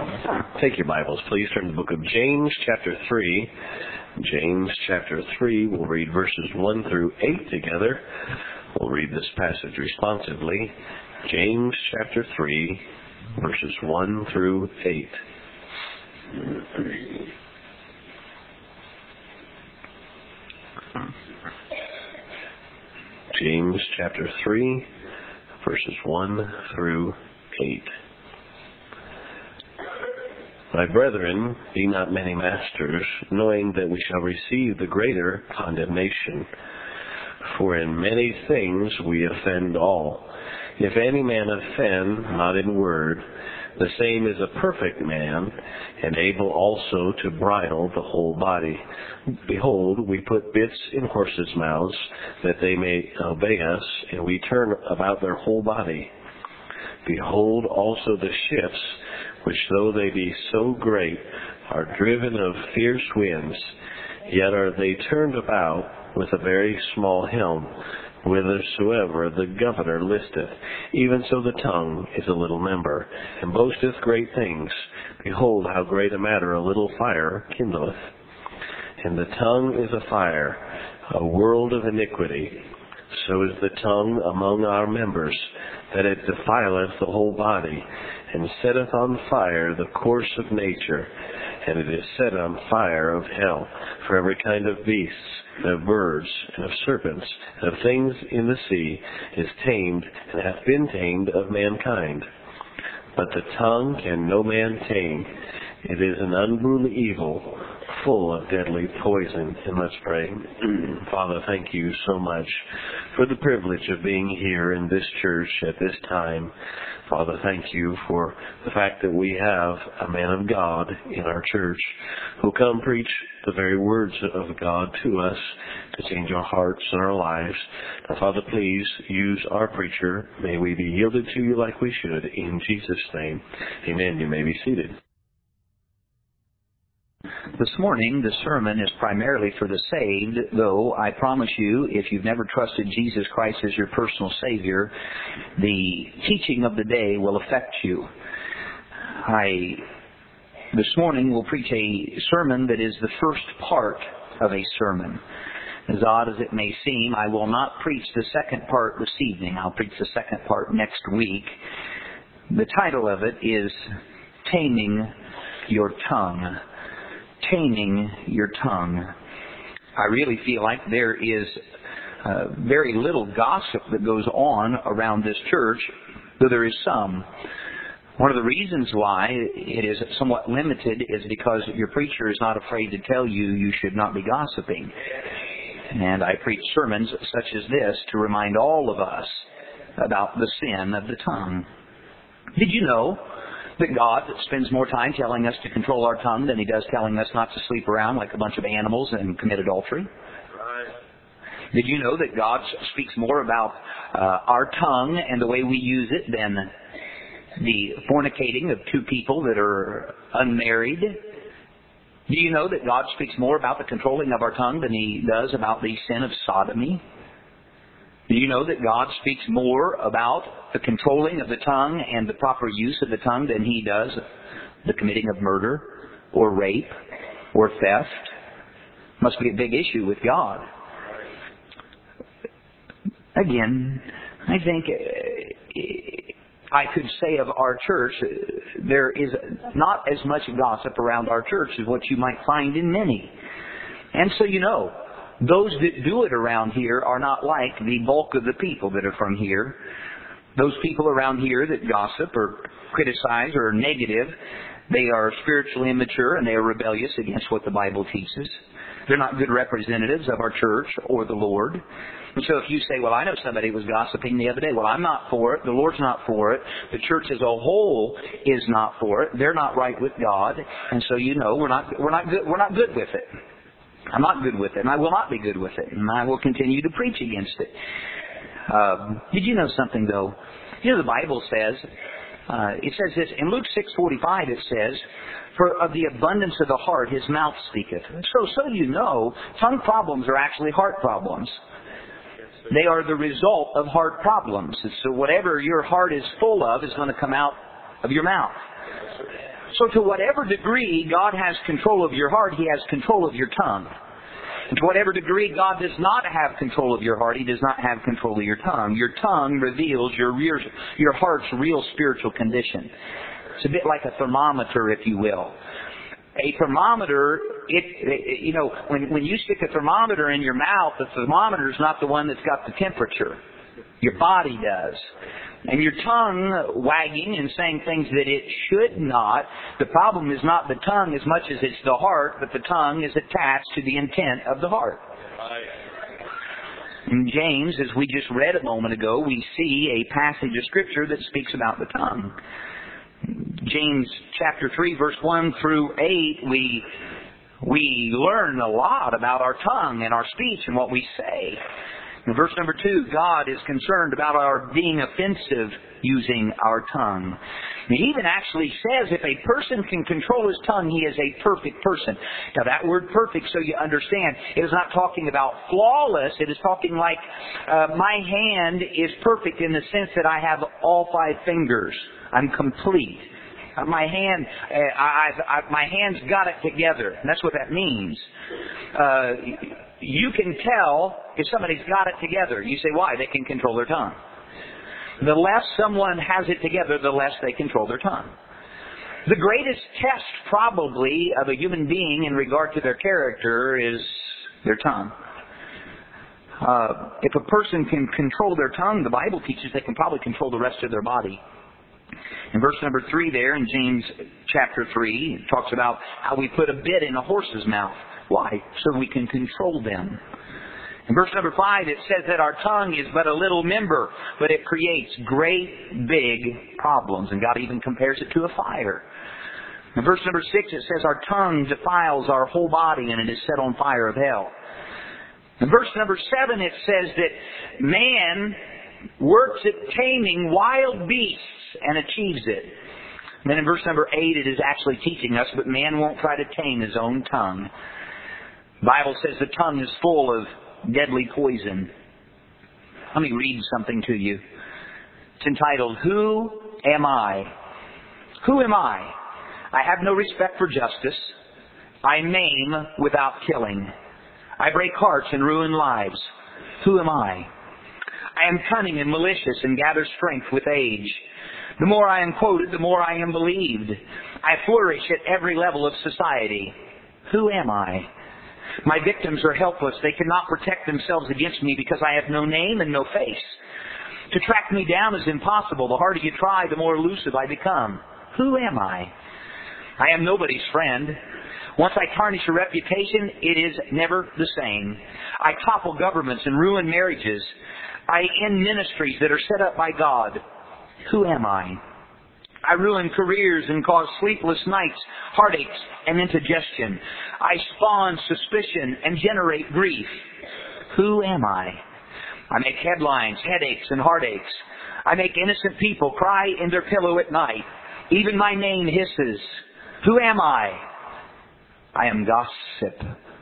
Take your Bibles, please. Turn to the book of James, chapter 3. James, chapter 3. We'll read verses 1 through 8 together. We'll read this passage responsively. James, chapter 3, verses 1 through 8. James, chapter 3, verses 1 through 8. My brethren, be not many masters, knowing that we shall receive the greater condemnation. For in many things we offend all. If any man offend, not in word, the same is a perfect man, and able also to bridle the whole body. Behold, we put bits in horses' mouths, that they may obey us, and we turn about their whole body. Behold also the ships, which though they be so great, are driven of fierce winds, yet are they turned about with a very small helm, whithersoever the governor listeth. Even so the tongue is a little member, and boasteth great things. Behold, how great a matter a little fire kindleth. And the tongue is a fire, a world of iniquity. So is the tongue among our members, that it defileth the whole body, and setteth on fire the course of nature, and it is set on fire of hell. For every kind of beasts, and of birds, and of serpents, and of things in the sea, is tamed, and hath been tamed of mankind. But the tongue can no man tame. It is an unruly evil, full of deadly poison. And let's pray. Father, thank you so much for the privilege of being here in this church at this time. Father, thank you for the fact that we have a man of God in our church who come preach the very words of God to us to change our hearts and our lives. Now, Father, please use our preacher. May we be yielded to you like we should. In Jesus' name, amen. You may be seated. This morning, the sermon is primarily for the saved, though I promise you, if you've never trusted Jesus Christ as your personal Savior, the teaching of the day will affect you. This morning, will preach a sermon that is the first part of a sermon. As odd as it may seem, I will not preach the second part this evening. I'll preach the second part next week. The title of it is Taming Your Tongue. Taming your tongue. I really feel like there is very little gossip that goes on around this church, though there is some. One of the reasons why it is somewhat limited is because your preacher is not afraid to tell you you should not be gossiping. And I preach sermons such as this to remind all of us about the sin of the tongue. Did you know that God spends more time telling us to control our tongue than He does telling us not to sleep around like a bunch of animals and commit adultery? Right. Did you know that God speaks more about our tongue and the way we use it than the fornicating of two people that are unmarried? Do you know that God speaks more about the controlling of our tongue than He does about the sin of sodomy? Do you know that God speaks more about the controlling of the tongue and the proper use of the tongue than He does the committing of murder or rape or theft? Must be a big issue with God. Again, I think I could say of our church, there is not as much gossip around our church as what you might find in many. And so you know, those that do it around here are not like the bulk of the people that are from here. Those people around here that gossip or criticize or are negative, they are spiritually immature and they are rebellious against what the Bible teaches. They're not good representatives of our church or the Lord. And so if you say, well, I know somebody was gossiping the other day. Well, I'm not for it. The Lord's not for it. The church as a whole is not for it. They're not right with God. And so you know we're not good with it. I'm not good with it, and I will not be good with it, and I will continue to preach against it. Did you know something, though? You know, the Bible says, it says this, in Luke 6:45 it says, for of the abundance of the heart his mouth speaketh. So you know, tongue problems are actually heart problems. They are the result of heart problems. So whatever your heart is full of is going to come out of your mouth. So to whatever degree God has control of your heart, He has control of your tongue. And to whatever degree God does not have control of your heart, He does not have control of your tongue. Your tongue reveals your heart's real spiritual condition. It's a bit like a thermometer, if you will. A thermometer, when you stick a thermometer in your mouth, the thermometer is not the one that's got the temperature. Your body does. And your tongue wagging and saying things that it should not, the problem is not the tongue as much as it's the heart, but the tongue is attached to the intent of the heart. In James, as we just read a moment ago, we see a passage of Scripture that speaks about the tongue. James chapter 3, verse 1 through 8, we learn a lot about our tongue and our speech and what we say. In verse number 2, God is concerned about our being offensive using our tongue. He even actually says if a person can control his tongue, he is a perfect person. Now that word perfect, so you understand, it is not talking about flawless. It is talking like my hand is perfect in the sense that I have all 5 fingers. I'm complete. My hand's got it together. And that's what that means. You can tell if somebody's got it together. You say, why? They can control their tongue. The less someone has it together, the less they control their tongue. The greatest test, probably, of a human being in regard to their character is their tongue. If a person can control their tongue, the Bible teaches they can probably control the rest of their body. In verse number 3 there, in James chapter 3, it talks about how we put a bit in a horse's mouth. Why? So we can control them. In verse number 5, it says that our tongue is but a little member, but it creates great big problems. And God even compares it to a fire. In verse number 6, it says our tongue defiles our whole body and it is set on fire of hell. In verse number 7, it says that man works at taming wild beasts and achieves it. And then in verse number 8, it is actually teaching us, but man won't try to tame his own tongue. The Bible says the tongue is full of deadly poison. Let me read something to you. It's entitled, Who Am I? Who am I? I have no respect for justice. I maim without killing. I break hearts and ruin lives. Who am I? I am cunning and malicious and gather strength with age. The more I am quoted, the more I am believed. I flourish at every level of society. Who am I? My victims are helpless. They cannot protect themselves against me because I have no name and no face. To track me down is impossible. The harder you try, the more elusive I become. Who am I? I am nobody's friend. Once I tarnish a reputation, it is never the same. I topple governments and ruin marriages. I end ministries that are set up by God. Who am I? I ruin careers and cause sleepless nights, heartaches, and indigestion. I spawn suspicion and generate grief. Who am I? I make headlines, headaches, and heartaches. I make innocent people cry in their pillow at night. Even my name hisses. Who am I? I am gossip.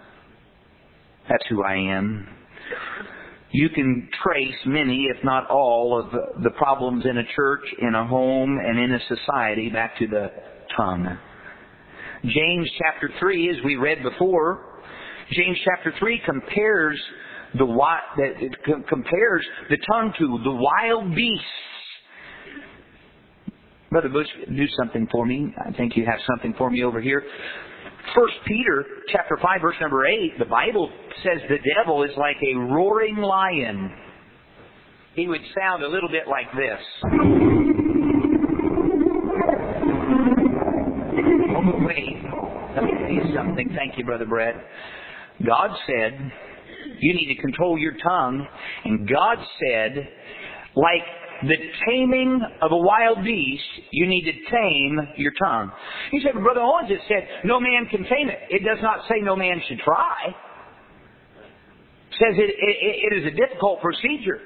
That's who I am. You can trace many, if not all, of the problems in a church, in a home, and in a society back to the tongue. James chapter 3, as we read before, James chapter 3 compares the tongue to the wild beasts. Brother Bush, do something for me. I think you have something for me over here. 1 Peter chapter 5, verse number 8, the Bible says the devil is like a roaring lion. He would sound a little bit like this. Oh, wait. Let me tell you something. Thank you, Brother Brett. God said you need to control your tongue. And God said, like the taming of a wild beast, you need to tame your tongue. You said, Brother Owens, it said, no man can tame it. It does not say no man should try. It says it is a difficult procedure.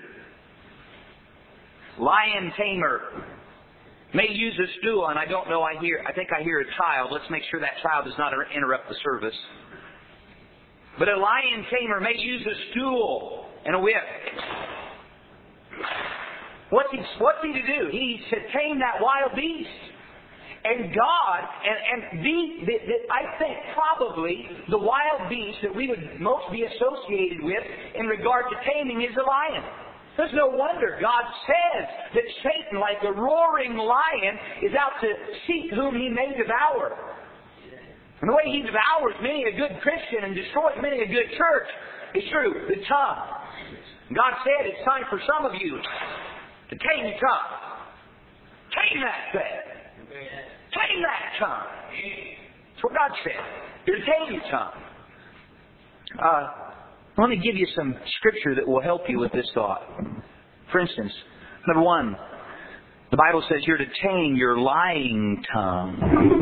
Lion tamer may use a stool, and I don't know, I think I hear a child. Let's make sure that child does not interrupt the service. But a lion tamer may use a stool and a whip. What's he to do? He's to tame that wild beast. And God, I think probably the wild beast that we would most be associated with in regard to taming is a lion. There's no wonder God says that Satan, like a roaring lion, is out to seek whom he may devour. And the way he devours many a good Christian and destroys many a good church is through the tongue. God said it's time for some of you to tame your tongue. Tame that thing. Tame that tongue. That's what God said. You're to tame your tongue. Let me give you some scripture that will help you with this thought. For instance, number 1, the Bible says you're to tame your lying tongue.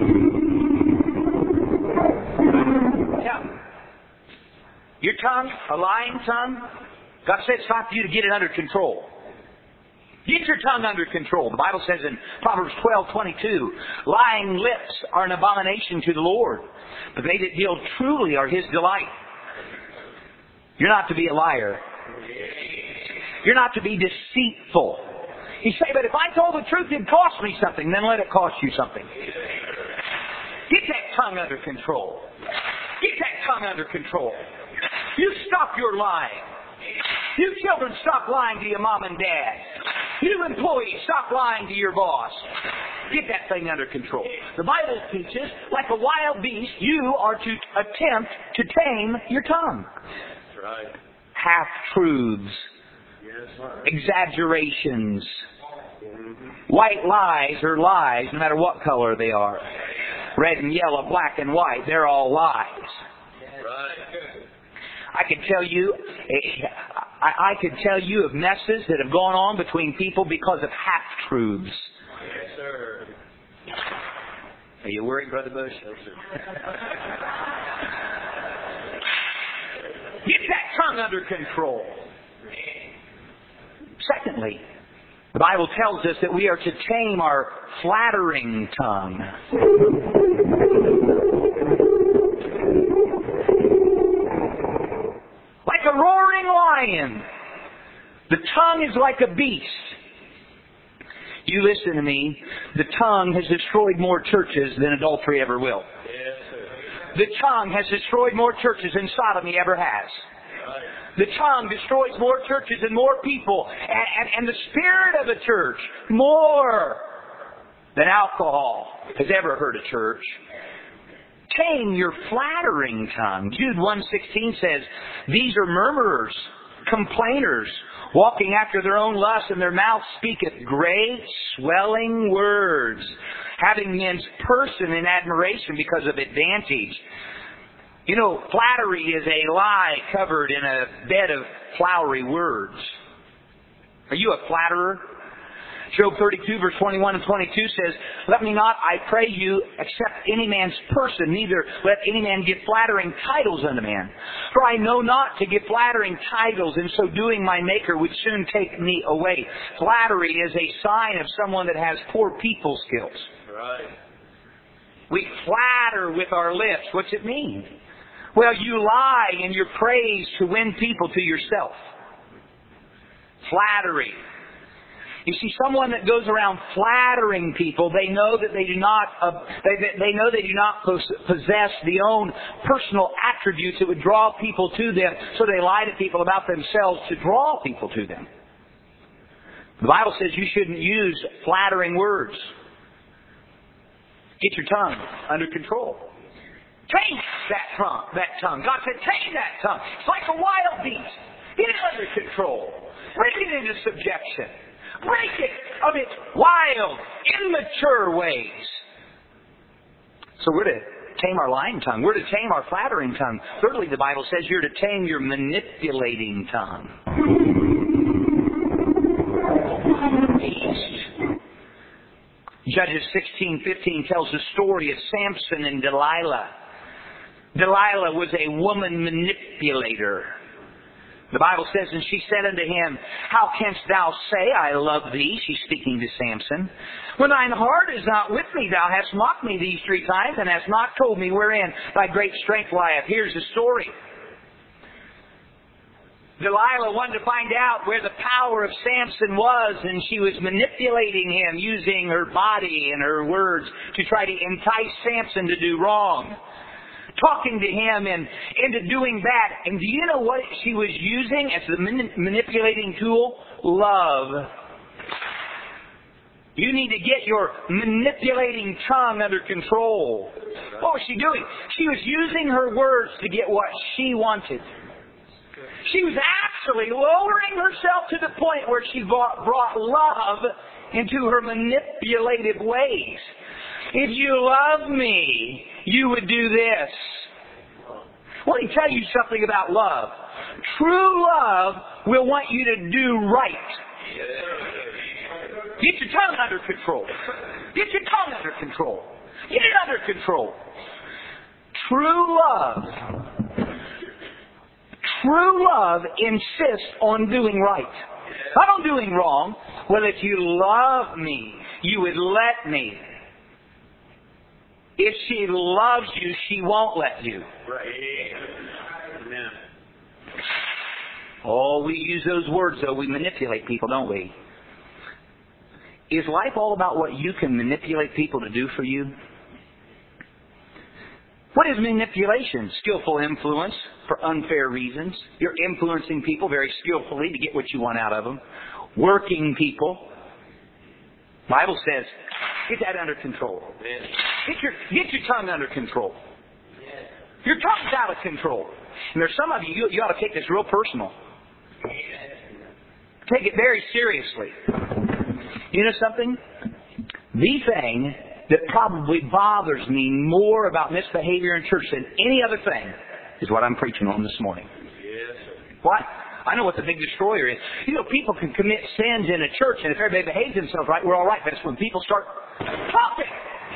Yeah. Your tongue, a lying tongue, God said it's time for you to get it under control. Get your tongue under control. The Bible says in Proverbs 12:22, lying lips are an abomination to the Lord, but they that deal truly are His delight. You're not to be a liar. You're not to be deceitful. You say, but if I told the truth, it'd cost me something. Then let it cost you something. Get that tongue under control. Get that tongue under control. You stop your lying. You children, stop lying to your mom and dad. You employees, stop lying to your boss. Get that thing under control. The Bible teaches, like a wild beast, you are to attempt to tame your tongue. That's right. Half-truths. Exaggerations. White lies are lies, no matter what color they are. Red and yellow, black and white, they're all lies. I could tell you of messes that have gone on between people because of half-truths. Yes, sir. Are you worried, Brother Bush? No, sir. Get that tongue under control. Secondly, the Bible tells us that we are to tame our flattering tongue. Like a roaring lion, the tongue is like a beast. You listen to me. The tongue has destroyed more churches than adultery ever will. Yes, sir. The tongue has destroyed more churches than sodomy ever has. The tongue destroys more churches and more people. And the spirit of a church more than alcohol has ever hurt a church. Tame your flattering tongue. Jude 1:16 says, these are murmurers, complainers, walking after their own lust, and their mouth speaketh great swelling words, having men's person in admiration because of advantage. You know, flattery is a lie covered in a bed of flowery words. Are you a flatterer? Job 32 verse 21 and 22 says, let me not, I pray you, accept any man's person, neither let any man give flattering titles unto man. For I know not to give flattering titles, and so doing my Maker would soon take me away. Flattery is a sign of someone that has poor people skills. Right. We flatter with our lips. What's it mean? Well, you lie in your praise to win people to yourself. Flattery. You see, someone that goes around flattering people, they know that they do not. They know they do not possess the own personal attributes that would draw people to them. So they lie to people about themselves to draw people to them. The Bible says you shouldn't use flattering words. Get your tongue under control. Tame that tongue. God said, tame that tongue. It's like a wild beast. Get it under control. Bring it into subjection. Break it of its wild, immature ways. So we're to tame our lying tongue. We're to tame our flattering tongue. Thirdly, the Bible says you're to tame your manipulating tongue. Judges 16:15 tells the story of Samson and Delilah. Delilah was a woman manipulator. The Bible says, and she said unto him, how canst thou say, I love thee? She's speaking to Samson. When thine heart is not with me, thou hast mocked me these 3 times, and hast not told me wherein thy great strength lieth. Here's the story. Delilah wanted to find out where the power of Samson was, and she was manipulating him using her body and her words to try to entice Samson to do wrong. Talking to him and into doing that. And do you know what she was using as the manipulating tool? Love. You need to get your manipulating tongue under control. What was she doing? She was using her words to get what she wanted. She was actually lowering herself to the point where she brought love into her manipulative ways. If you love me, you would do this. Let me tell you something about love. True love will want you to do right. Get your tongue under control. Get your tongue under control. Get it under control. True love insists on doing right. Not on doing wrong. Well, if you love me, you would let me. If she loves you, she won't let you. Right. Amen. Oh, we use those words, though. We manipulate people, don't we? Is life all about what you can manipulate people to do for you? What is manipulation? Skillful influence for unfair reasons. You're influencing people very skillfully to get what you want out of them. Working people. Bible says, get that under control. Get your tongue under control. Your tongue's out of control. And there's some of you ought to take this real personal. Take it very seriously. You know something? The thing that probably bothers me more about misbehavior in church than any other thing is what I'm preaching on this morning. What? I know what the big destroyer is. You know, people can commit sins in a church, and if everybody behaves themselves right, we're all right. But it's when people start talking.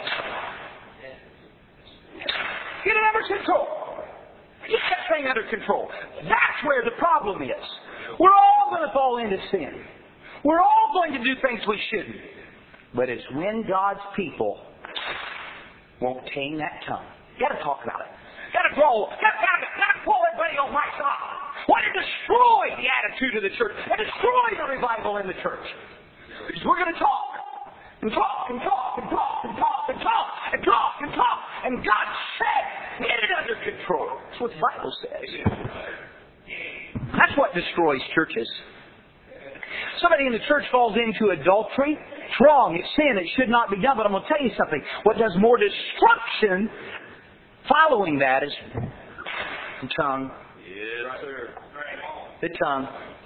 Get it under control. Get that thing under control. That's where the problem is. We're all going to fall into sin. We're all going to do things we shouldn't. But it's when God's people won't tame that tongue. Got to talk about it. Got to grow. Got to pull everybody on my side. Want to destroy the attitude of the church and destroy the revival in the church. Because we're going to talk. And talk and talk and talk and talk and talk and talk and talk. And God said, get it under control. That's what the Bible says. That's what destroys churches. Somebody in the church falls into adultery. It's wrong. It's sin. It should not be done. But I'm going to tell you something. What does more destruction following that is the tongue. Yes, sir. The tongue.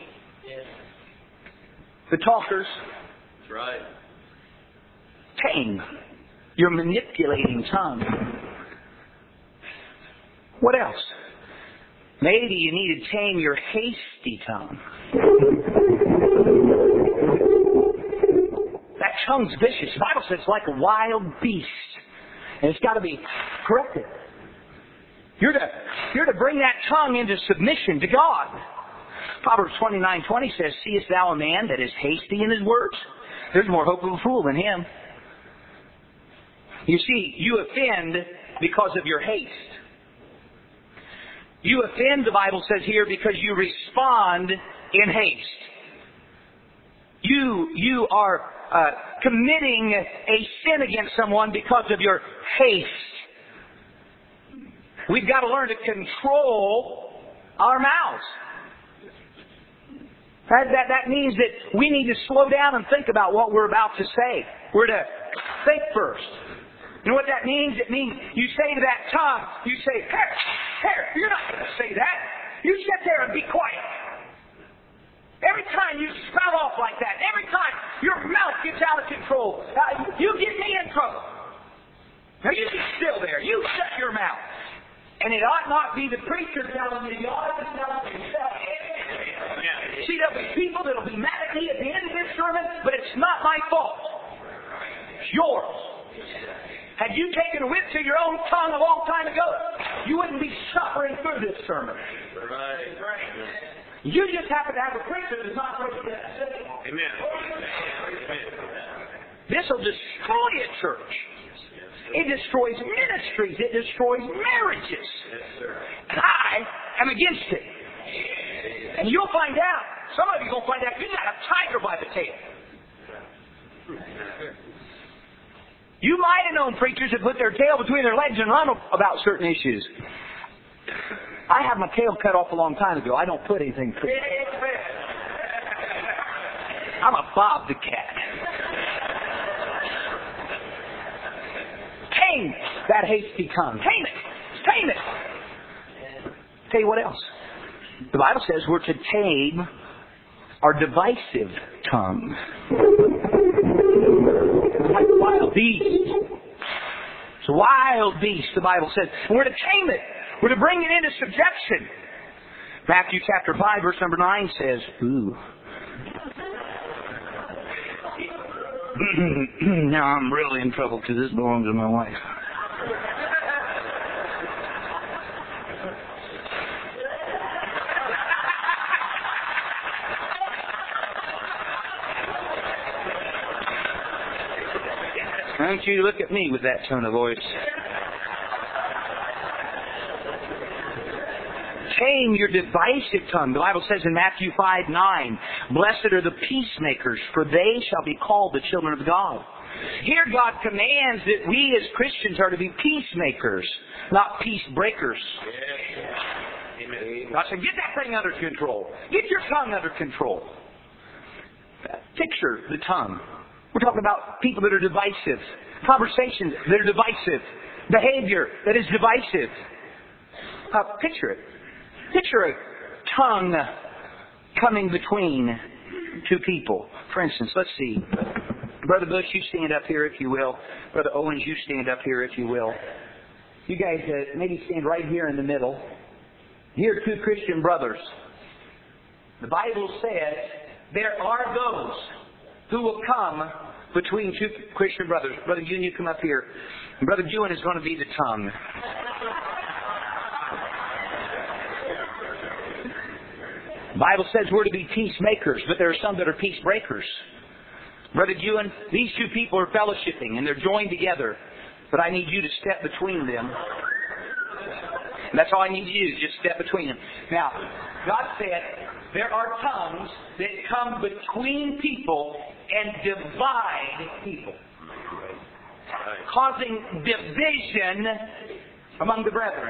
The talkers. That's right. Tame your manipulating tongue. What else? Maybe you need to tame your hasty tongue. That tongue's vicious. The Bible says it's like a wild beast. And it's got to be corrected. You're to bring that tongue into submission to God. Proverbs 29:20 says, seest thou a man that is hasty in his words? There's more hope of a fool than him. You see, you offend because of your haste. You offend, the Bible says here, because you respond in haste. You are committing a sin against someone because of your haste. We've got to learn to control our mouths. That means that we need to slow down and think about what we're about to say. We're to think first. You know what that means? It means you say to that tongue, you say, here, you're not going to say that. You sit there and be quiet. Every time you spout off like that, every time your mouth gets out of control, you get me in trouble. Now you be still there. You shut your mouth. And it ought not be the preacher telling you, you ought to tell yourself. See, there'll be people that'll be mad at me at the end of this sermon, but it's not my fault. It's yours. Had you taken a whip to your own tongue a long time ago, you wouldn't be suffering through this sermon. Right. You just happen to have a preacher that's not ready to say. Amen. This will destroy a church. It destroys ministries. It destroys marriages. Yes, sir. And I am against it. And you'll find out. Some of you will find out you got a tiger by the tail. You might have known preachers that put their tail between their legs and run about certain issues. I had my tail cut off a long time ago. I don't put anything. I'm a Bob the Cat. Tame that hasty tongue. Tame it. Tame it. Tell you what else. The Bible says we're to tame our divisive tongue. It's like a wild beast. It's a wild beast, the Bible says. And we're to tame it. We're to bring it into subjection. Matthew chapter 5, verse number 9 says, ooh. Now I'm really in trouble because this belongs to my wife. Don't you look at me with that tone of voice. Tame your divisive tongue. The Bible says in Matthew 5:9, blessed are the peacemakers, for they shall be called the children of God. Here God commands that we as Christians are to be peacemakers, not peace breakers. God said, get that thing under control. Get your tongue under control. Picture the tongue. We're talking about people that are divisive, conversations that are divisive, behavior that is divisive. Picture it. Picture a tongue coming between two people. For instance, let's see. Brother Bush, you stand up here if you will. Brother Owens, you stand up here if you will. You guys maybe stand right here in the middle. Here are two Christian brothers. The Bible says there are those who will come between two Christian brothers. Brother Ewan, you come up here. And Brother Ewan is going to be the tongue. The Bible says we're to be peacemakers, but there are some that are peace breakers. Brother Ewan, these two people are fellowshipping and they're joined together, but I need you to step between them. And that's all I need you to do, just step between them. Now, God said there are tongues that come between people and divide people, causing division among the brethren.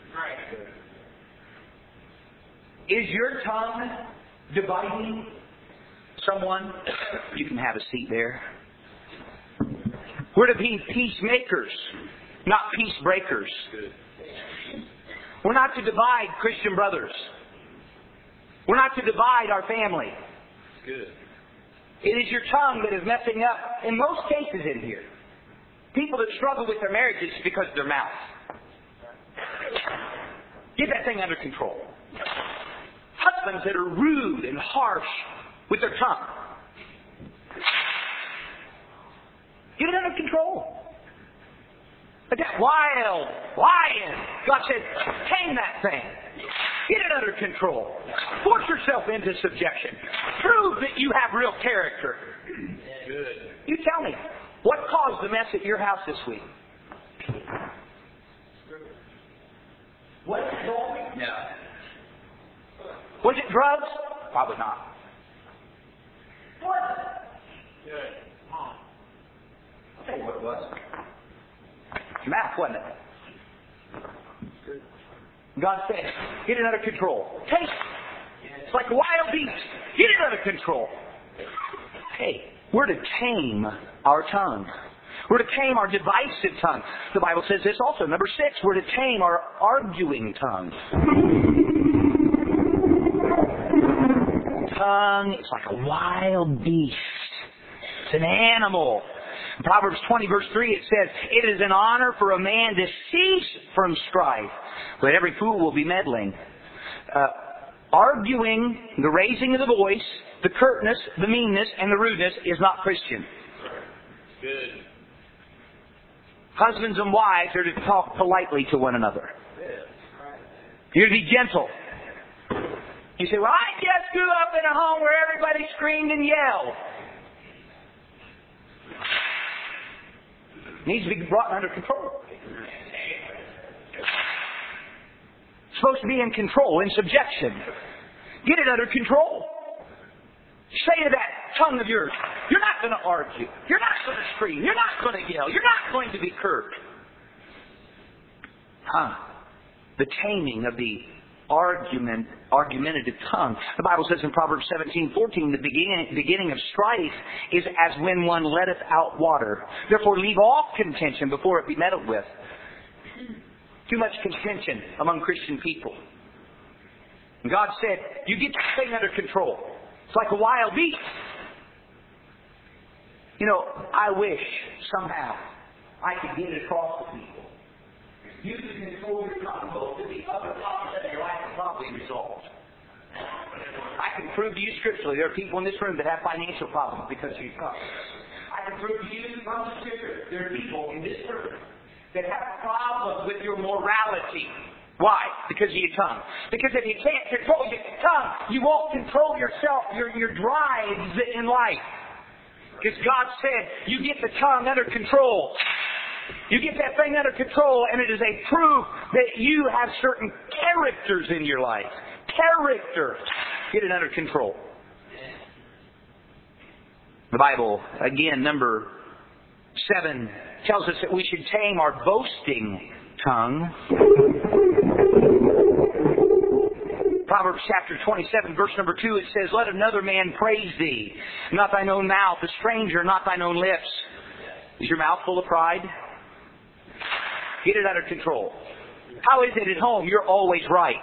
Is your tongue dividing someone? You can have a seat there. We're to be peacemakers, not peace breakers. We're not to divide Christian brothers. We're not to divide our family. Good. It is your tongue that is messing up, in most cases in here. People that struggle with their marriages because of their mouth. Get that thing under control. Husbands that are rude and harsh with their tongue. Get it under control. But that wild lion, God said, tame that thing. Get it under control. Force yourself into subjection. Prove that you have real character. Good. You tell me, what caused the mess at your house this week? Was it wrong? No. Was it drugs? Probably not. What? Good. I'll tell you what it was. Math, wasn't it? God said, get it under control. Take it. It's like a wild beast. Get it under control. Hey, we're to tame our tongue. We're to tame our divisive tongue. The Bible says this also. Number 6, we're to tame our arguing tongue. Tongue is like a wild beast. It's an animal. In Proverbs 20, verse 3, it says, it is an honor for a man to cease from strife, but every fool will be meddling. Arguing, the raising of the voice, the curtness, the meanness, and the rudeness is not Christian. Good. Husbands and wives are to talk politely to one another. You're to be gentle. You say, well, I just grew up in a home where everybody screamed and yelled. Needs to be brought under control. It's supposed to be in control, in subjection. Get it under control. Say to that tongue of yours, you're not going to argue. You're not going to scream. You're not going to yell. You're not going to be curt. The taming of the argumentative tongue. The Bible says in Proverbs 17:14, the beginning of strife is as when one letteth out water. Therefore leave off contention before it be meddled with. Too much contention among Christian people. And God said, you get this thing under control. It's like a wild beast. You know, I wish somehow I could get it across to people. You can control your tongue both to the other problems that your life is probably resolved. I can prove to you scripturally there are people in this room that have financial problems because of your tongue. I can prove to you from the scripture there are people in this room that have problems with your morality. Why? Because of your tongue. Because if you can't control your tongue, you won't control yourself, your drives in life. Because God said, you get the tongue under control. You get that thing under control, and it is a proof that you have certain characters in your life. Character. Get it under control. The Bible, again, number 7, tells us that we should tame our boasting tongue. Proverbs chapter 27, verse number 2, it says, let another man praise thee, not thine own mouth, a stranger, not thine own lips. Is your mouth full of pride? Get it under control. How is it at home? You're always right.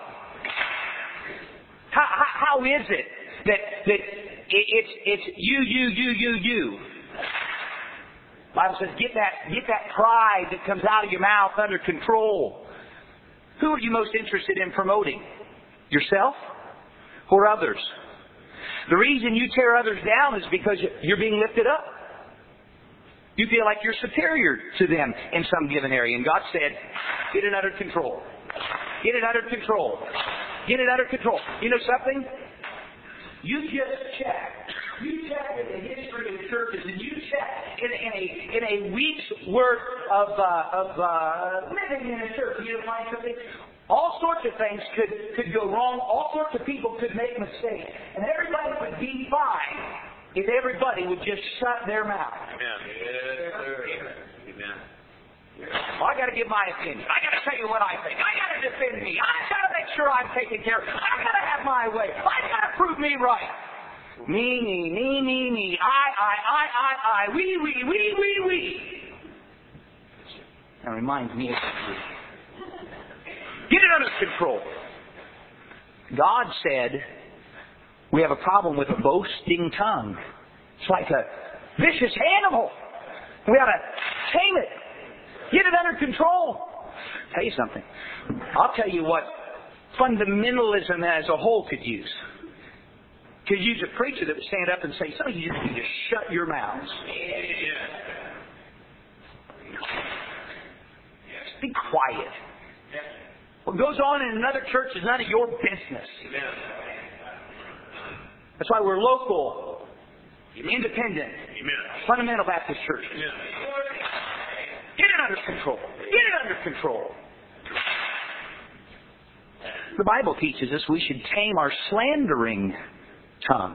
How is it that it's you? The Bible says get that pride that comes out of your mouth under control. Who are you most interested in promoting? Yourself or others? The reason you tear others down is because you're being lifted up. You feel like you're superior to them in some given area. And God said, get it under control. Get it under control. Get it under control. You know something? You just check. You check in the history of churches, and you check in a week's worth of living in a church. You know, find something. All sorts of things could go wrong. All sorts of people could make mistakes, and everybody would be fine if everybody would just shut their mouth. Amen. Yes, sir. Amen. Well, I got to give my opinion. I got to tell you what I think. I got to defend me. I got to make sure I'm taken care of. I got to have my way. I got to prove me right. Me. I. We. That reminds me of you. Get it under control. God said we have a problem with a boasting tongue. It's like a vicious animal. We ought to tame it. Get it under control. I'll tell you something. I'll tell you what fundamentalism as a whole could use. Could use a preacher that would stand up and say, some of you need to shut your mouths. Just be quiet. What goes on in another church is none of your business. That's why we're local, independent, fundamental Baptist church. Get it under control. Get it under control. The Bible teaches us we should tame our slandering tongue.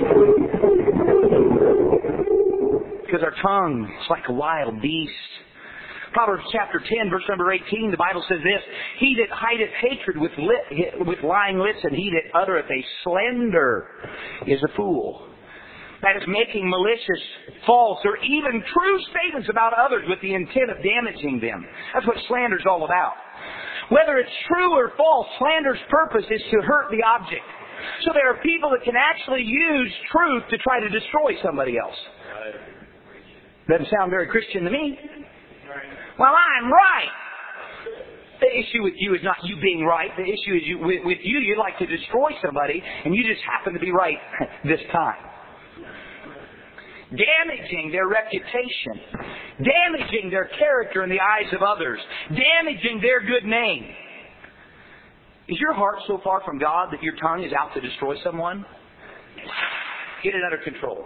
Because our tongue is like a wild beast. Proverbs chapter 10, verse number 18, the Bible says this, he that hideth hatred with lying lips, and he that uttereth a slander is a fool. That is making malicious, false, or even true statements about others with the intent of damaging them. That's what slander is all about. Whether it's true or false, slander's purpose is to hurt the object. So there are people that can actually use truth to try to destroy somebody else. Doesn't sound very Christian to me. Well, I'm right. The issue with you is not you being right. The issue is with you, you'd like to destroy somebody, and you just happen to be right this time. Damaging their reputation. Damaging their character in the eyes of others. Damaging their good name. Is your heart so far from God that your tongue is out to destroy someone? Get it under control.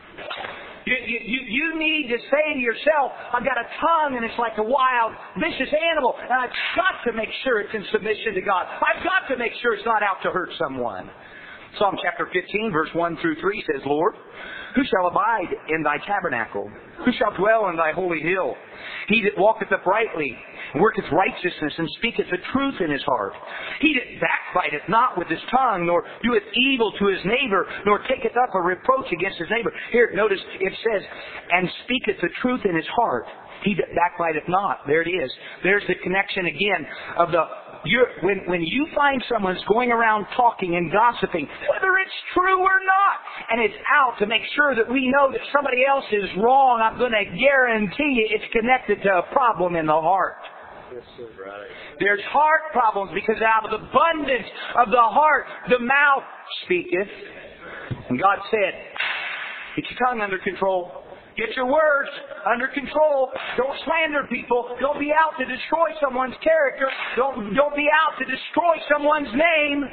You need to say to yourself, I've got a tongue and it's like a wild, vicious animal, and I've got to make sure it's in submission to God. I've got to make sure it's not out to hurt someone. Psalm chapter 15, verse 1 through 3 says, Lord, who shall abide in thy tabernacle? Who shall dwell in thy holy hill? He that walketh uprightly, worketh righteousness, and speaketh the truth in his heart. He that backbiteth not with his tongue, nor doeth evil to his neighbor, nor taketh up a reproach against his neighbor. Here, notice it says, and speaketh the truth in his heart. He that backbiteth not. There it is. There's the connection again of when you find someone's going around talking and gossiping, whether it's true or not, and it's out to make sure that we know that somebody else is wrong, I'm going to guarantee you it's connected to a problem in the heart. There's heart problems because out of the abundance of the heart, the mouth speaketh. And God said, get your tongue under control. Get your words under control. Don't slander people. Don't be out to destroy someone's character. Don't be out to destroy someone's name.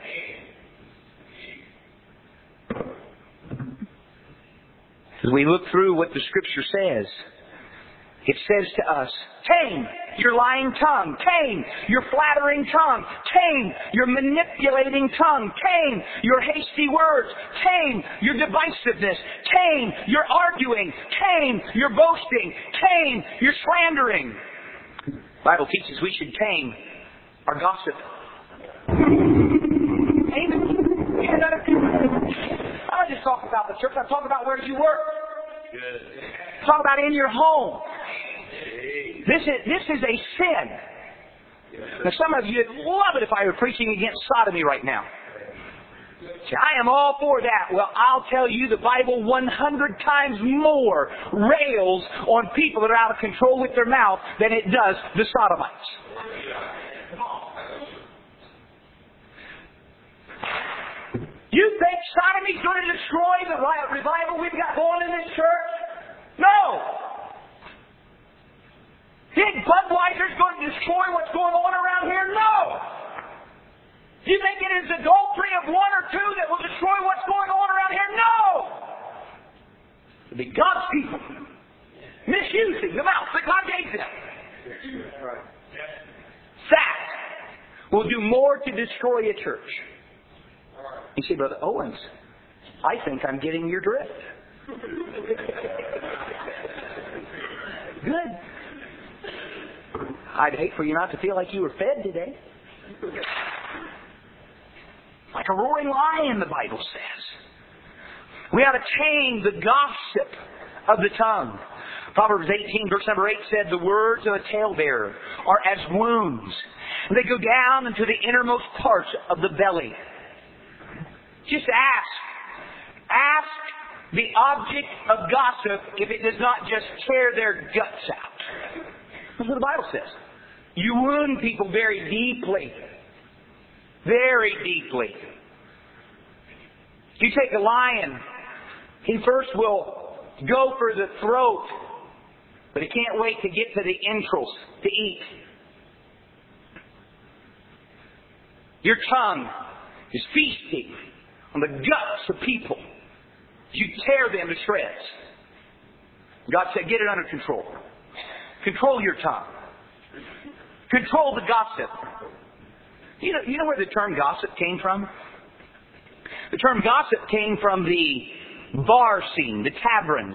As we look through what the Scripture says, it says to us, tame your lying tongue. Tame your flattering tongue. Tame your manipulating tongue. Tame your hasty words. Tame your divisiveness. Tame your arguing. Tame your boasting. Tame your slandering. The Bible teaches we should tame our gossip. Amen. I don't just talk about the church. I talk about where you work. Talk about in your home. This is a sin. Now some of you would love it if I were preaching against sodomy right now. See, I am all for that. Well, I'll tell you the Bible 100 times more rails on people that are out of control with their mouth than it does the sodomites. You think sodomy's going to destroy the revival we've got going in this church? No! Think Budweiser's going to destroy what's going on around here? No! Do you think it is adultery of one or two that will destroy what's going on around here? No! It'll be God's people misusing the mouth that God gave them. That will do more to destroy a church. You see, Brother Owens, I think I'm getting your drift. Good. I'd hate for you not to feel like you were fed today. Like a roaring lion, the Bible says. We ought to tame the gossip of the tongue. Proverbs 18, verse number 8 said, the words of a talebearer are as wounds. And they go down into the innermost parts of the belly. Just ask. Ask the object of gossip if it does not just tear their guts out. That's what the Bible says. You wound people very deeply. Very deeply. You take a lion, he first will go for the throat, but he can't wait to get to the entrails to eat. Your tongue is feasting on the guts of people. You tear them to shreds. God said, get it under control. Control your tongue. Control the gossip. You know where the term gossip came from? The term gossip came from the bar scene, the taverns.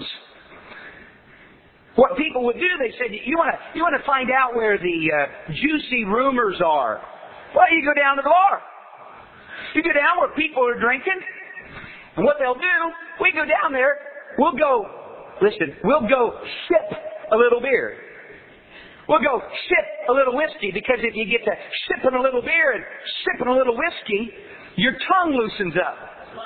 What people would do, they said, you want to find out where the juicy rumors are. Well, you go down to the bar. You go down where people are drinking. And what they'll do, we go down there, we'll go sip a little beer. We'll go sip a little whiskey, because if you get to sipping a little beer and sipping a little whiskey, your tongue loosens up.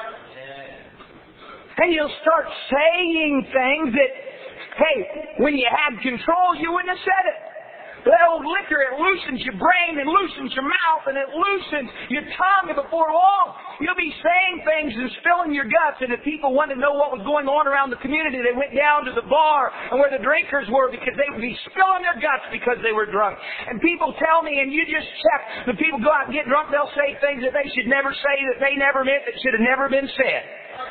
And you'll start saying things that, hey, when you had control, you wouldn't have said it. That old liquor, it loosens your brain, it loosens your mouth, and it loosens your tongue. And before long, you'll be saying things and spilling your guts. And if people wanted to know what was going on around the community, they went down to the bar and where the drinkers were, because they would be spilling their guts because they were drunk. And people tell me, and you just check, the people go out and get drunk, they'll say things that they should never say, that they never meant, that should have never been said.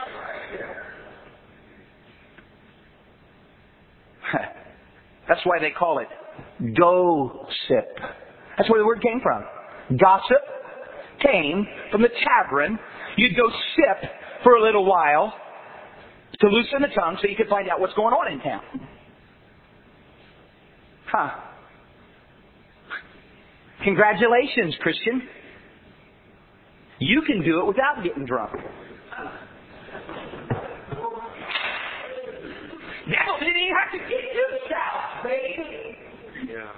That's why they call it gossip. That's where the word came from. Gossip, came from the tavern, you'd go sip for a little while to loosen the tongue so you could find out what's going on in town. Congratulations, Christian. You can do it without getting drunk. Devil didn't even have to get yourself, baby. Yeah.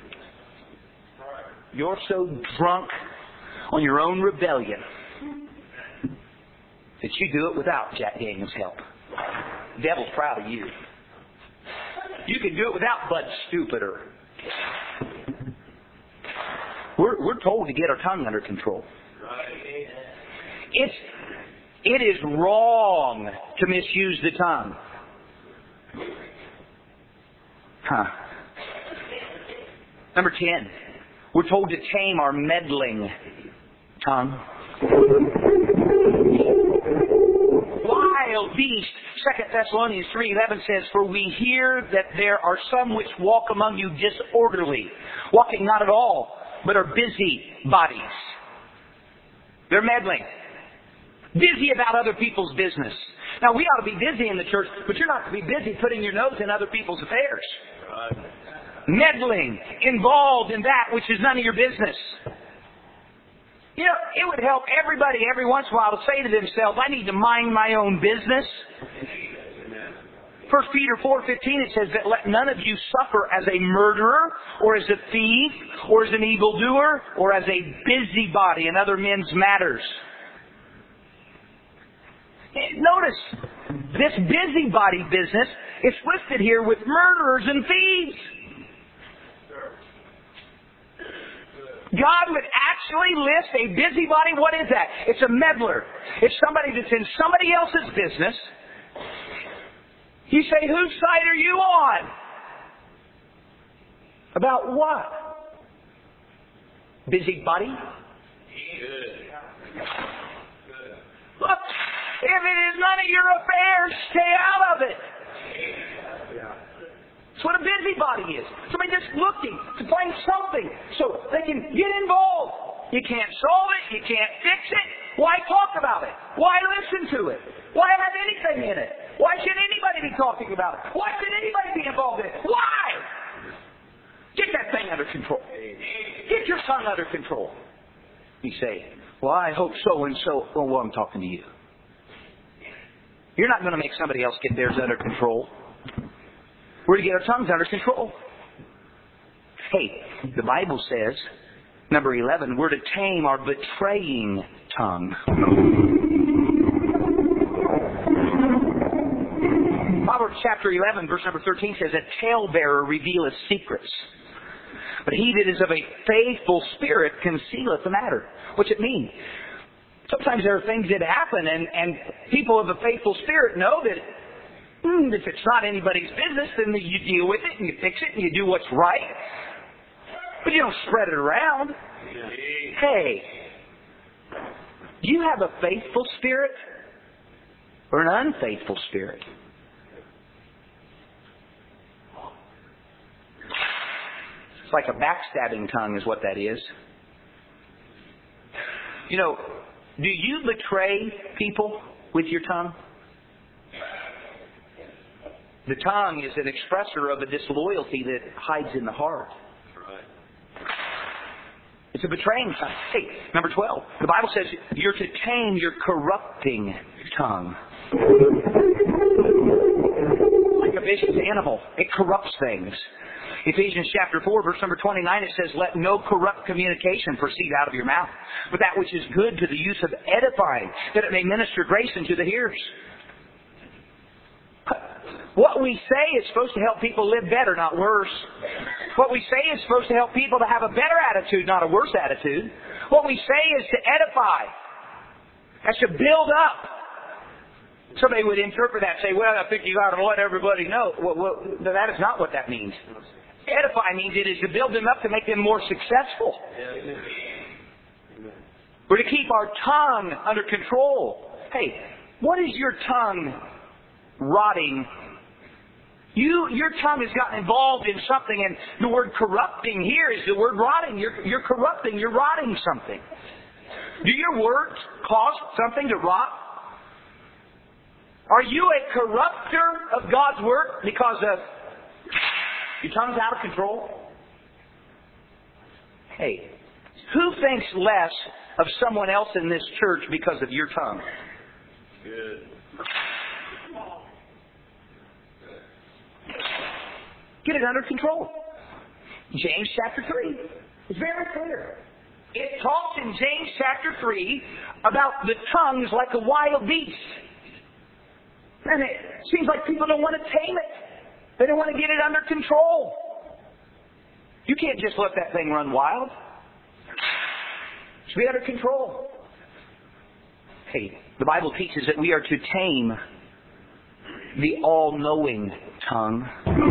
You're so drunk on your own rebellion that you do it without Jack Daniels' help. The devil's proud of you. You can do it without Bud Stupider. We're told to get our tongue under control. It is wrong to misuse the tongue. Number 10, we're told to tame our meddling tongue. Wild beast. 2 Thessalonians 3:11 says, "For we hear that there are some which walk among you disorderly, walking not at all, but are busy bodies." They're meddling. Busy about other people's business. Now, we ought to be busy in the church, but you're not to be busy putting your nose in other people's affairs. Right. Meddling, involved in that which is none of your business. You know, it would help everybody every once in a while to say to themselves, I need to mind my own business. 1 Peter 4:15, it says that let none of you suffer as a murderer, or as a thief, or as an evildoer, or as a busybody in other men's matters. Notice, this busybody business is listed here with murderers and thieves. God would actually list a busybody. What is that? It's a meddler. It's somebody that's in somebody else's business. You say, whose side are you on? About what? Busybody? Look, if it is none of your affairs, stay out of it. That's what a busybody is. Somebody just looking to find something so they can get involved. You can't solve it. You can't fix it. Why talk about it? Why listen to it? Why have anything in it? Why should anybody be talking about it? Why should anybody be involved in it? Why? Get that thing under control. Get your tongue under control. You say, well, I hope so and so. Well, I'm talking to you. You're not going to make somebody else get theirs under control. We're to get our tongues under control. Hey, the Bible says, number 11, we're to tame our betraying tongue. Proverbs chapter 11, verse number 13 says, a talebearer revealeth secrets, but he that is of a faithful spirit concealeth the matter. What's it mean? Sometimes there are things that happen, and people of a faithful spirit know that if it's not anybody's business, then you deal with it and you fix it and you do what's right. But you don't spread it around. Hey, do you have a faithful spirit or an unfaithful spirit? It's like a backstabbing tongue is what that is. You know, do you betray people with your tongue? The tongue is an expresser of a disloyalty that hides in the heart. It's a betraying tongue. Hey, number 12. The Bible says you're to tame your corrupting tongue. Like a vicious animal. It corrupts things. Ephesians chapter 4, verse number 29, it says, let no corrupt communication proceed out of your mouth, but that which is good to the use of edifying, that it may minister grace unto the hearers. What we say is supposed to help people live better, not worse. What we say is supposed to help people to have a better attitude, not a worse attitude. What we say is to edify. That's to build up. Somebody would interpret that and say, well, I think you ought to let everybody know. Well, that is not what that means. Edify means it is to build them up to make them more successful. We're to keep our tongue under control. Hey, what is your tongue rotting? Your tongue has gotten involved in something, and the word corrupting here is the word rotting. You're corrupting, you're rotting something. Do your words cause something to rot? Are you a corrupter of God's Word because of your tongue's out of control? Hey, who thinks less of someone else in this church because of your tongue? Good. Get it under control. James chapter 3 is very clear. It talks in James chapter 3 about the tongues like a wild beast. And it seems like people don't want to tame it. They don't want to get it under control. You can't just let that thing run wild. It should be under control. Hey, the Bible teaches that we are to tame the all-knowing tongue.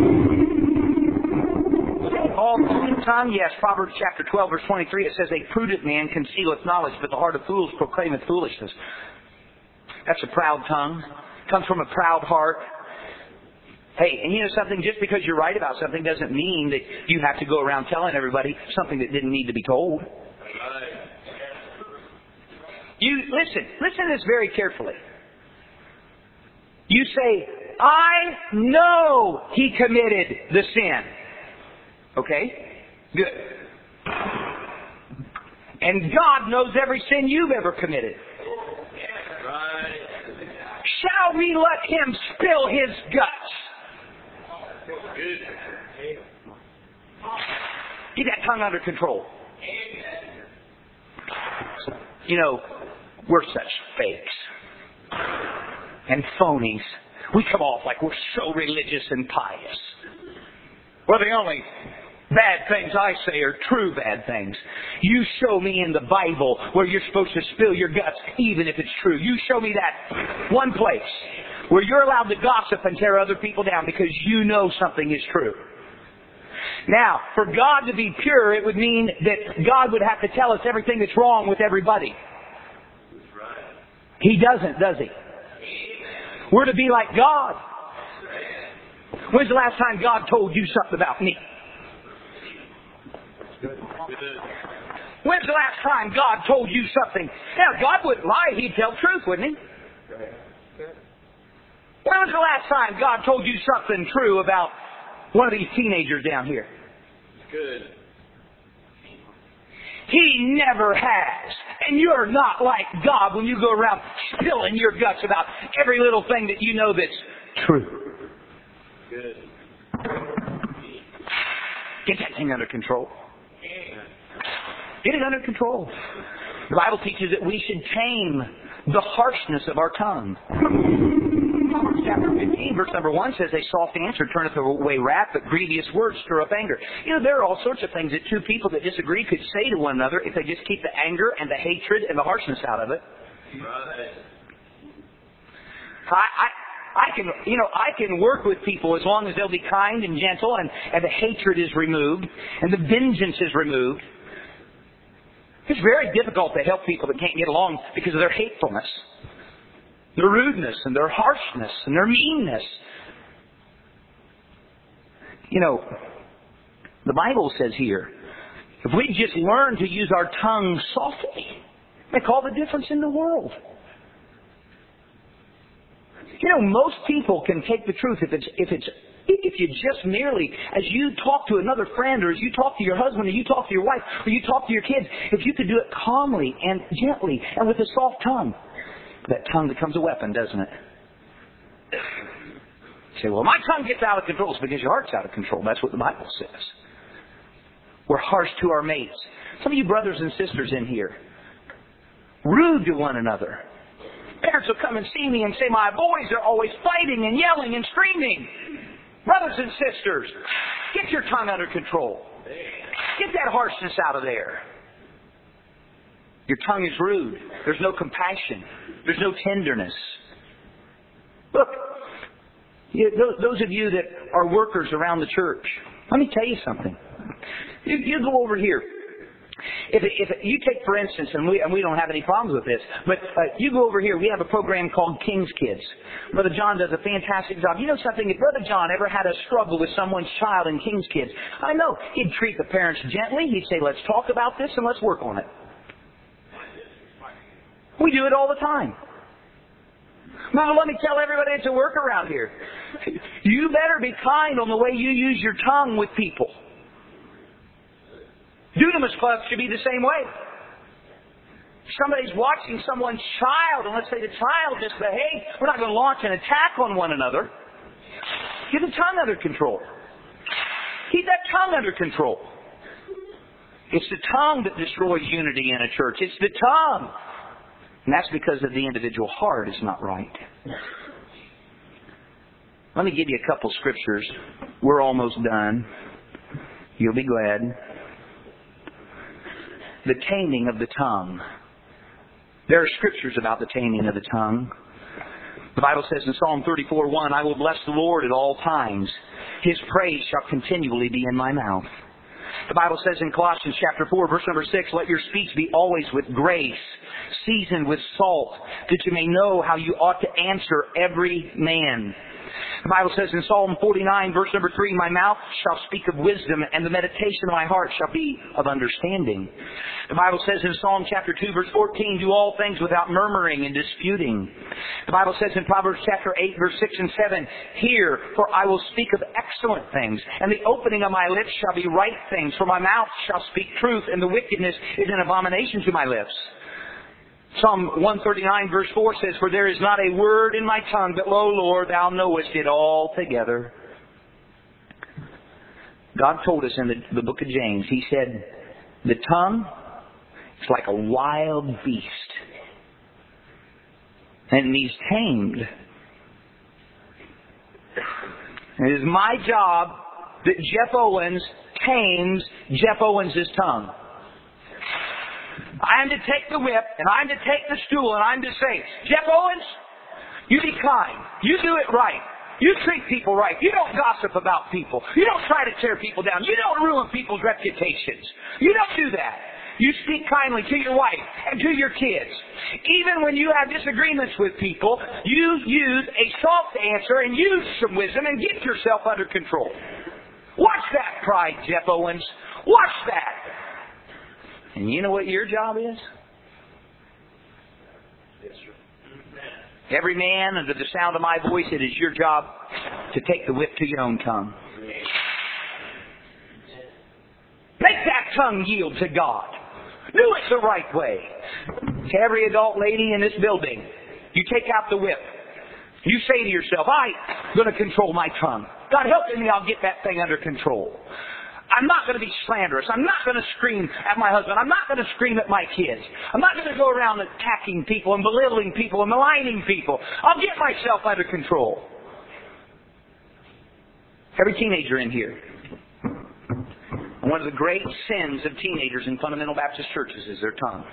All-knowing tongue? Yes, Proverbs chapter 12, verse 23, it says, a prudent man concealeth knowledge, but the heart of fools proclaimeth foolishness. That's a proud tongue. Comes from a proud heart. Hey, and you know something? Just because you're right about something doesn't mean that you have to go around telling everybody something that didn't need to be told. You listen to this very carefully. You say, I know he committed the sin. Okay? Good. And God knows every sin you've ever committed. Right. Shall we let him spill his guts? Good. Get that tongue under control. You know, we're such fakes and phonies. We come off like we're so religious and pious. Well, the only bad things I say are true bad things. You show me in the Bible where you're supposed to spill your guts, even if it's true. You show me that one place where you're allowed to gossip and tear other people down because you know something is true. Now, for God to be pure, it would mean that God would have to tell us everything that's wrong with everybody. He doesn't, does he? We're to be like God. When's the last time God told you something about me? When's the last time God told you something? Now, God wouldn't lie. He'd tell the truth, wouldn't he? When was the last time God told you something true about one of these teenagers down here? Good. He never has. And you're not like God when you go around spilling your guts about every little thing that you know that's true. Good. Get that thing under control. Get it under control. The Bible teaches that we should tame the harshness of our tongue. Proverbs chapter 15, verse number 1 says, a soft answer turneth away wrath, but grievous words stir up anger. You know, there are all sorts of things that two people that disagree could say to one another if they just keep the anger and the hatred and the harshness out of it. Right. I can work with people as long as they'll be kind and gentle and the hatred is removed and the vengeance is removed. It's very difficult to help people that can't get along because of their hatefulness, their rudeness, and their harshness, and their meanness. You know, the Bible says here, if we just learn to use our tongue softly, make all the difference in the world. You know, most people can take the truth if you just merely, as you talk to another friend, or as you talk to your husband, or you talk to your wife, or you talk to your kids, if you could do it calmly and gently and with a soft tongue, that tongue becomes a weapon, doesn't it? You say, well, my tongue gets out of control. It's because your heart's out of control. That's what the Bible says. We're harsh to our mates. Some of you brothers and sisters in here, rude to one another. Parents will come and see me and say, my boys are always fighting and yelling and screaming. Brothers and sisters, get your tongue under control. Get that harshness out of there. Your tongue is rude. There's no compassion. There's no tenderness. Look, those of you that are workers around the church, let me tell you something. You go over here. If you take, for instance, and we don't have any problems with this, but you go over here, we have a program called King's Kids. Brother John does a fantastic job. You know something? If Brother John ever had a struggle with someone's child in King's Kids, I know he'd treat the parents gently. He'd say, let's talk about this and let's work on it. We do it all the time. Now, let me tell everybody it's a work around here. You better be kind on the way you use your tongue with people. Dunamis Club should be the same way. Somebody's watching someone's child, and let's say the child misbehaves, we're not going to launch an attack on one another. Get the tongue under control. Keep that tongue under control. It's the tongue that destroys unity in a church. It's the tongue. And that's because of the individual heart is not right. Let me give you a couple scriptures. We're almost done. You'll be glad. The taming of the tongue. There are scriptures about the taming of the tongue. The Bible says in Psalm 34:1, I will bless the Lord at all times. His praise shall continually be in my mouth. The Bible says in Colossians chapter 4, verse number 6, let your speech be always with grace, seasoned with salt, that you may know how you ought to answer every man. The Bible says in Psalm 49, verse number 3, my mouth shall speak of wisdom, and the meditation of my heart shall be of understanding. The Bible says in Psalm chapter 2, verse 14, do all things without murmuring and disputing. The Bible says in Proverbs chapter 8, verse 6 and 7, hear, for I will speak of excellent things, and the opening of my lips shall be right things, for my mouth shall speak truth, and the wickedness is an abomination to my lips. Psalm 139 verse 4 says, for there is not a word in my tongue, but lo, Lord, thou knowest it altogether. God told us in the book of James, He said, the tongue is like a wild beast. And it needs tamed. It is my job that Jeff Owens tames Jeff Owens' tongue. I am to take the whip, and I am to take the stool, and I am to say, Jeff Owens, you be kind. You do it right. You treat people right. You don't gossip about people. You don't try to tear people down. You don't ruin people's reputations. You don't do that. You speak kindly to your wife and to your kids. Even when you have disagreements with people, you use a soft answer and use some wisdom and get yourself under control. Watch that pride, Jeff Owens. Watch that. And you know what your job is? Every man under the sound of my voice, it is your job to take the whip to your own tongue. Make that tongue yield to God. Do it the right way. To every adult lady in this building, you take out the whip. You say to yourself, I'm going to control my tongue. God help me, I'll get that thing under control. I'm not going to be slanderous. I'm not going to scream at my husband. I'm not going to scream at my kids. I'm not going to go around attacking people and belittling people and maligning people. I'll get myself under control. Every teenager in here. And one of the great sins of teenagers in fundamental Baptist churches is their tongue.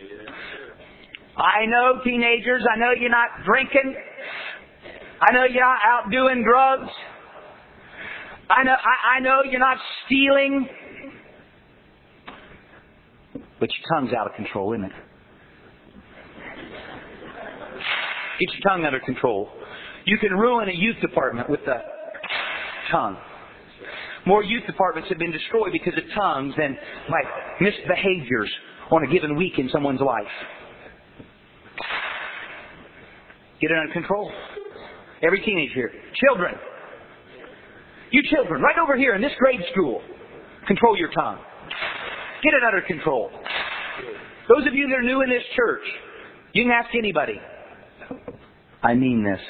I know, teenagers, I know you're not drinking. I know you're not out doing drugs. I know you're not stealing. But your tongue's out of control, isn't it? Get your tongue under control. You can ruin a youth department with the tongue. More youth departments have been destroyed because of tongues than by misbehaviors on a given week in someone's life. Get it under control. Every teenager here. Children. You children, right over here in this grade school, control your tongue. Get it under control. Those of you that are new in this church, you can ask anybody. I mean this.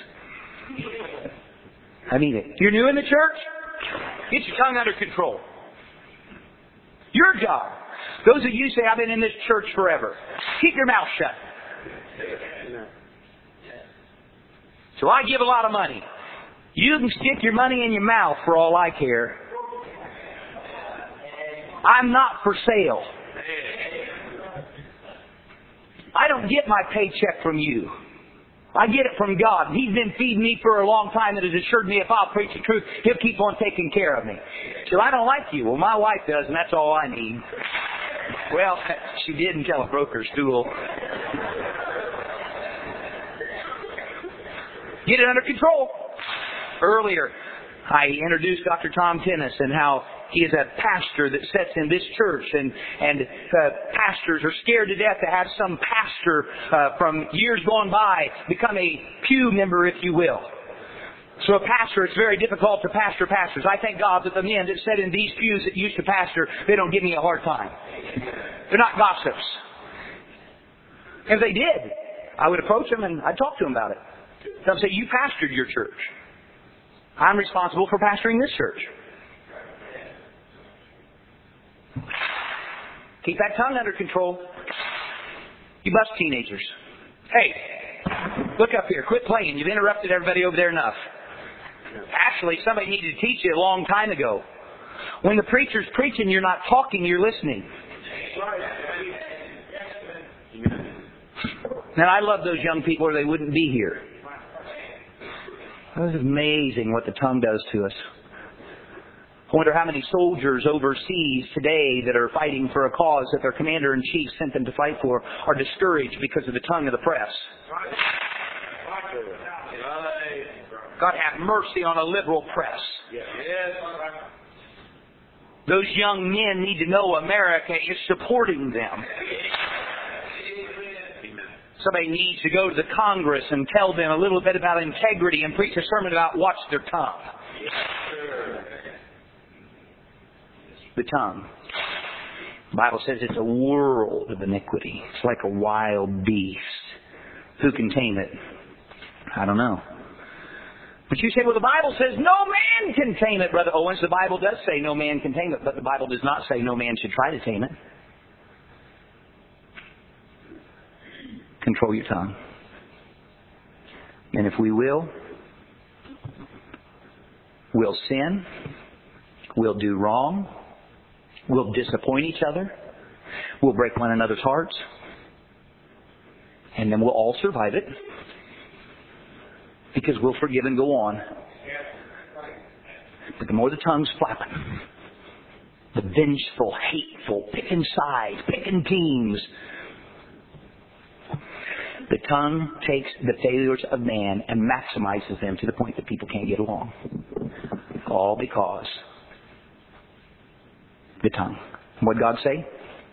I mean it. You're new in the church? Get your tongue under control. Your job. Those of you say, I've been in this church forever. Keep your mouth shut. So I give a lot of money. You can stick your money in your mouth for all I care. I'm not for sale. I don't get my paycheck from you. I get it from God. He's been feeding me for a long time and has assured me if I'll preach the truth, He'll keep on taking care of me. So I don't like you. Well, my wife does, and that's all I need. Well, she did until I broke her stool. Get it under control. Earlier, I introduced Dr. Tom Tennis and how He is a pastor that sits in this church, and pastors are scared to death to have some pastor from years gone by become a pew member, if you will. So a pastor, it's very difficult to pastor pastors. I thank God that the men that sit in these pews that used to pastor, they don't give me a hard time. They're not gossips. If they did, I would approach them and I'd talk to them about it. They'll say, you pastored your church. I'm responsible for pastoring this church. Keep that tongue under control. You bust teenagers. Hey, look up here. Quit playing. You've interrupted everybody over there enough. Actually, somebody needed to teach you a long time ago. When the preacher's preaching, you're not talking, you're listening. And I love those young people or they wouldn't be here. It's amazing what the tongue does to us. I wonder how many soldiers overseas today that are fighting for a cause that their commander-in-chief sent them to fight for are discouraged because of the tongue of the press. God have mercy on a liberal press. Those young men need to know America is supporting them. Somebody needs to go to the Congress and tell them a little bit about integrity and preach a sermon about watch their tongue. The tongue. The Bible says it's a world of iniquity. It's like a wild beast. Who can tame it? I don't know. But you say, well, the Bible says no man can tame it, Brother Owens. The Bible does say no man can tame it, but the Bible does not say no man should try to tame it. Control your tongue. And if we will, we'll sin, we'll do wrong, we'll disappoint each other, we'll break one another's hearts, and then we'll all survive it because we'll forgive and go on. But the more the tongue's flapping, the vengeful, hateful, picking sides, picking teams, the tongue takes the failures of man and maximizes them to the point that people can't get along. All because the tongue. What did God say?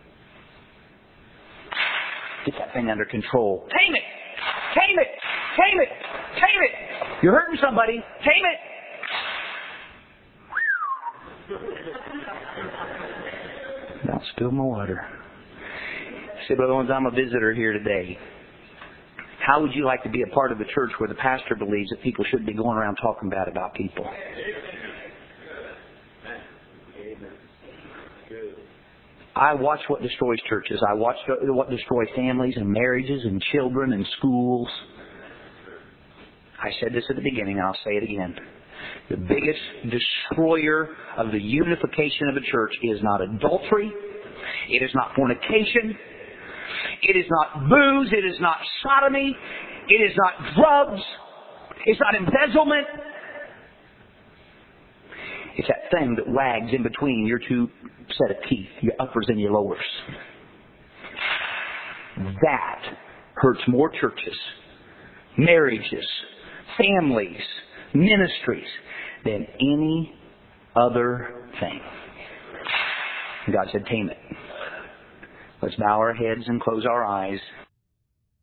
Get that thing under control. Tame it! Tame it! Tame it! Tame it! You're hurting somebody. Tame it! Don't spill my water. Say, Brother Owens, I'm a visitor here today. How would you like to be a part of the church where the pastor believes that people shouldn't be going around talking bad about people? I watch what destroys churches. I watch what destroys families and marriages and children and schools. I said this at the beginning and I'll say it again. The biggest destroyer of the unification of a church is not adultery. It is not fornication. It is not booze. It is not sodomy. It is not drugs. It's not embezzlement. It's that thing that wags in between your two set of teeth, your uppers and your lowers. That hurts more churches, marriages, families, ministries than any other thing. God said, tame it. Let's bow our heads and close our eyes.